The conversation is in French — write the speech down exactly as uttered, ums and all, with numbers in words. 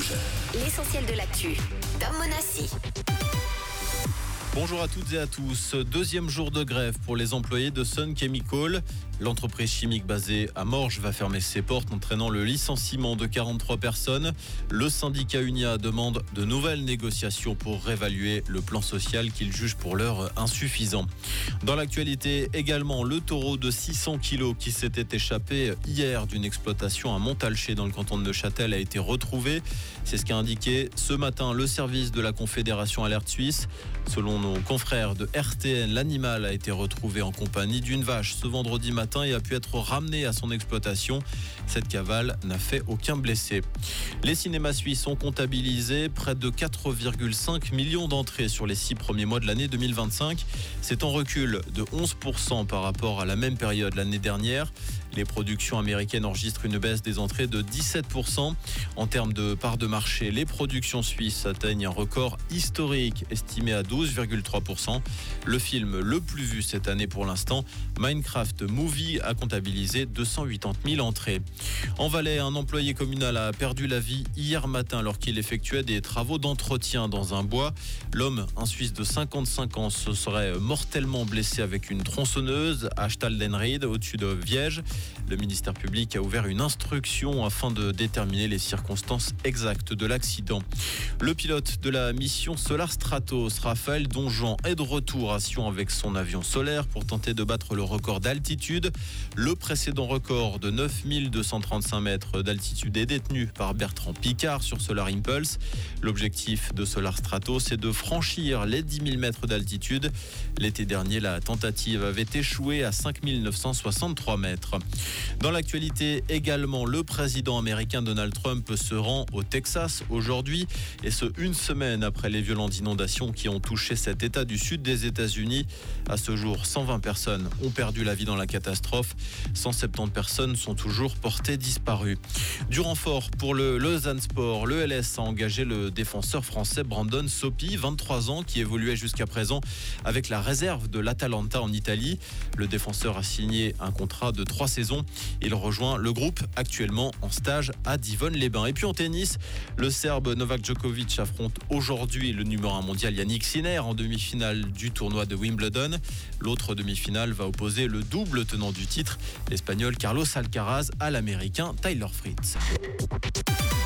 L'essentiel de l'actu. Tom Monassi. Bonjour à toutes et à tous. Deuxième jour de grève pour les employés de Sun Chemical. L'entreprise chimique basée à Morges va fermer ses portes, entraînant le licenciement de quarante-trois personnes. Le syndicat Unia demande de nouvelles négociations pour réévaluer le plan social qu'il juge pour l'heure insuffisant. Dans l'actualité également, le taureau de six cents kilos qui s'était échappé hier d'une exploitation à Montalcher dans le canton de Neuchâtel a été retrouvé. C'est ce qu'a indiqué ce matin le service de la Confédération Alerte Suisse. Selon nos confrères de R T N, l'animal a été retrouvé en compagnie d'une vache ce vendredi matin et a pu être ramené à son exploitation. Cette cavale n'a fait aucun blessé. Les cinémas suisses ont comptabilisé près de quatre virgule cinq millions d'entrées sur les six premiers mois de l'année deux mille vingt-cinq. C'est en recul de onze pour cent par rapport à la même période l'année dernière. Les productions américaines enregistrent une baisse des entrées de dix-sept pour cent. En termes de part de marché, les productions suisses atteignent un record historique estimé à douze virgule trois pour cent. Le film le plus vu cette année pour l'instant, Minecraft Movie, a comptabilisé deux cent quatre-vingt-dix mille entrées. En Valais, un employé communal a perdu la vie hier matin alors qu'il effectuait des travaux d'entretien dans un bois. L'homme, un Suisse de cinquante-cinq ans, se serait mortellement blessé avec une tronçonneuse à Staldenried, au-dessus de Viège. Le ministère public a ouvert une instruction afin de déterminer les circonstances exactes de l'accident. Le pilote de la mission Solar Stratos, Raphaël Donjean, est de retour à Sion avec son avion solaire pour tenter de battre le record d'altitude. Le précédent record de neuf mille deux cent trente-cinq mètres d'altitude est détenu par Bertrand Piccard sur Solar Impulse. L'objectif de Solar Stratos est de franchir les dix mille mètres d'altitude. L'été dernier, la tentative avait échoué à cinq mille neuf cent soixante-trois mètres. Dans l'actualité également, le président américain Donald Trump se rend au Texas aujourd'hui, et ce une semaine après les violentes inondations qui ont touché cet État du sud des États-Unis. À ce jour, cent vingt personnes ont perdu la vie dans la catastrophe. cent soixante-dix personnes sont toujours portées disparues. Du renfort pour le Lausanne Sport, le L S a engagé le défenseur français Brandon Sopi, vingt-trois ans, qui évoluait jusqu'à présent avec la réserve de l'Atalanta en Italie. Le défenseur a signé un contrat de trois saisons. Il rejoint le groupe actuellement en stage à Divonne-les-Bains. Et puis en tennis, le Serbe Novak Djokovic affronte aujourd'hui le numéro un mondial Yannick Sinner en demi-finale du tournoi de Wimbledon. L'autre demi-finale va opposer le double tenant du titre, l'Espagnol Carlos Alcaraz à l'Américain Tyler Fritz.